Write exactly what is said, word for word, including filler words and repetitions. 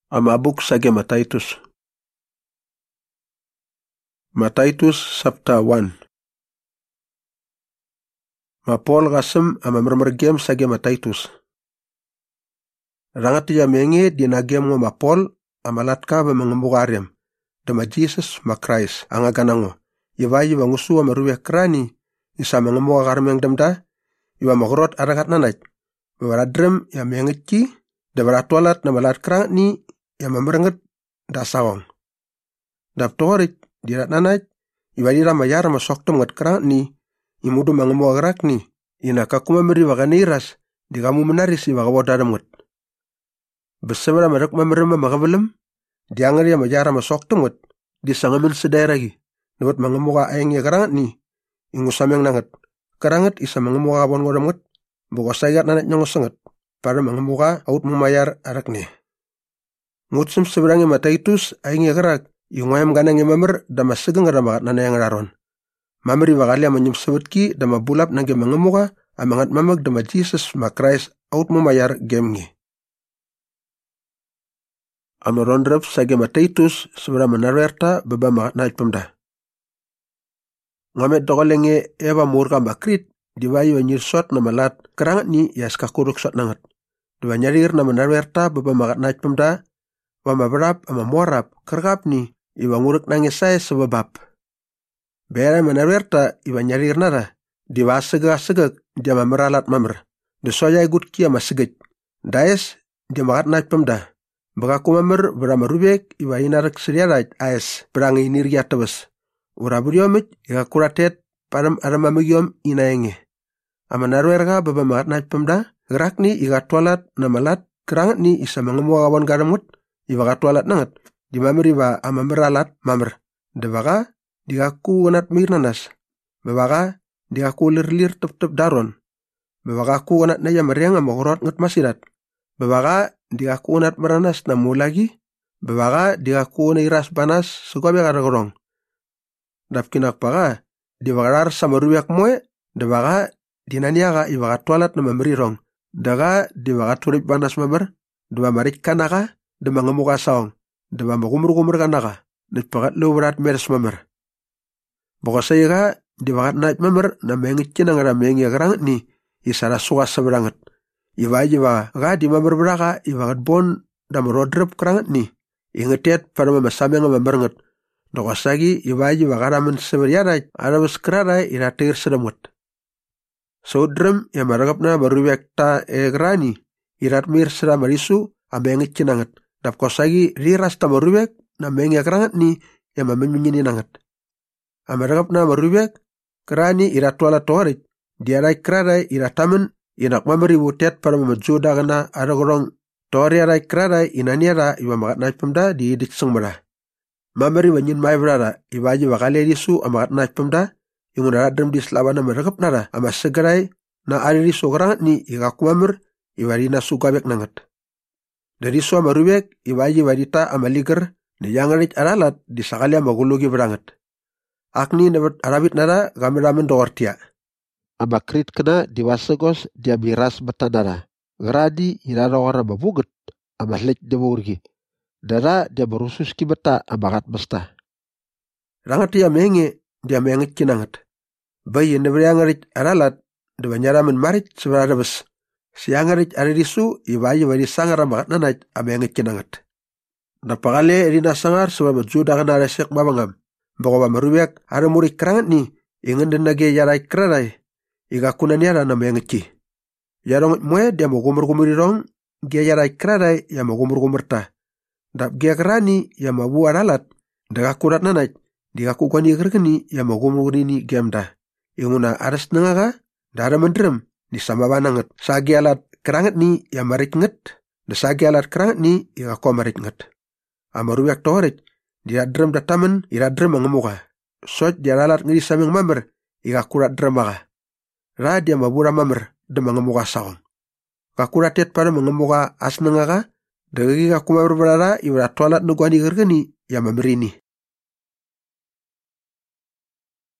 Amabuk sage Mataitus. Mataitus sabta one. Ma Paul gasem ama mermergem sage Mataitus. Rangat ya menge dinagem ngo ma Paul amalatka ba mangembugarem. Dama Jesus ma Christ angaganango. Iwayi bangusu ama ruwe krani isa mangembugarem yang demda. Iwa magrot aragat nanaj. Bawaradrem ya mengeki dabaratwalat na malat krani ya mamerenget da sawang. Dap torik dirat nanaj iwadira mayara masoktom ngat krani imudu mangembugarak ni ina kakuma meri waganiras di kamu menaris i wagawodaram ngat. Besebra merek mamerema magabelem diangari ya mayara masoktom ngat di sangamen sedairagi dapat mangembuga ayang ya karangat ni ingusameng nangat. Karangat isa mangembuga abon ngodam ngat bukosayat nanaj nyongosengat para mangembuga out memayar arak ni. Ngutsem seberangnya Mataitus ayang ya karak yung ayam ganang mamer dama segeng ramagat nana yang raron. Mameri wakali amanyum sebetki dama bulap nangge mangemuka amangat mamag dama Jesus ma Christ out memayar gemngi. Amaron rep sage Mataitus sebera menarwerta beba magat naik pemda. Ngamet dokolenge eva murka bakrit diwayu anyir sot na malat kerangat ni yaska kuruk sot nangat. Dua nyarir na menarwerta beba magat naik pemda wama berap ama muarap kergap ni iwa nguruk nangis saya sebabap. Bera menarwerta iwa nyarir nara diwa segak-segak dia mameralat mamer. Desoya igut kia masegej. Daes dia magat naik pemda. Bagaku mamer berama rubek iwa inarak seriarat aes berangi nirya tebes. Ura buriomit ika kuratet padam aramamigiom inaenge. Ama narwerga baba magat naik pemda. Gerak ni ika tualat namalat kerangat ni isa mengemuawan garamut. Iwa katualat nangat. Di mameri wa ama meralat mamer. Debaga digaku wanat mirnanas. Bebaga digaku lir-lir tep-tep daron. Bebaga ku wanat naya meriang ama urot ngat masidat. Bebaga digaku wanat meranas namu lagi. Bebaga digaku wana iras banas sukabe karagorong. Dapkinak baga diwagarar sama ruyak moe. Debaga dinaniaga iwa katualat nama merirong. Daga diwaga turip banas mamer. Dua marik kanaka. Dema ngemuka saong. Dema magumur-gumur kanaka. Nitpakat lu berat meres mamer. Bokosaya ka, diwakat naik mamer na mengit kinang ara mengi akarangat ni isara sukas saberangat. Iwa jiwa ka di mamer beraka iwakat bon dama rodrep karangat ni. Ingetet pada mamasame nga mamerengat. Dokosagi iwa jiwa karaman seberiaray arabas keraray iratir sedamut. Saudrem yang maragap na baruwek ta egrani irat mir sedamarisu amengit kinangat. Dap kosagi riras ta marubek na mengi akarangat ni yang mamenyini nangat. Amaragap na marubek kerani iratwala torik diaray keraray iratamen inak mameri wutet para mamajuda kana aragorong tori aray keraray inaniara iwa magat naik pemda di dikseng mera. Mameri wanyin mai berara iwaji wakale disu amagat naik pemda yung naradrem di selabana maragap nara ama segaray na aririsu akarangat ni ikaku mamer iwarina sugabek nangat. Dari suam marubek iwaji wadita amaliger ni yangarit aralat di sakali magulugi berangat. Akni nebat arabit nara gameramen doortia. Amakrit kena diwasegos dia biras betanara. Geradi irara ora babuget amahlek deburgi. Dara dia berusus ki beta amakat besta. Rangat dia menge dia mengit kinangat. Bayi nebriangarit aralat de banyaramen marit seberada bes. Siangarit aririsu iwaji wadi sangar amakat nanaj amengit kinangat. Napakale erina sangar sebab juda kana resek babangam. Bako ba marubek ara murik kerangat ni ingin den nage yaray keraray. Iga kunaniara na mengit ki. Yarong moe dia mo gumur-gumurirong gia yaray keraray ya mo gumur-gumur ta. Dap gia kerani ya mo bu aralat. Daga kurat nanaj diga kukwani kergeni ya mo gumur-gurini gemda. Inguna aras nengaga dara mendrem. Di sama bananget. Sagi alat kerangat ni yang marit nget. Da sagi alat kerangat ni yang aku marit nget. Amaruyak torik. Dia drem datamen ira drem mengemuka. Sot dia alat ngiri saming mamer. Ika kurat drem maka. Ra dia mabura mamer. Da mengemuka saong. Kakuratet pada mengemuka asnengaka. Dagi kaku mamer berara. Iwara toalat nugwani gergeni. Yang mamerini.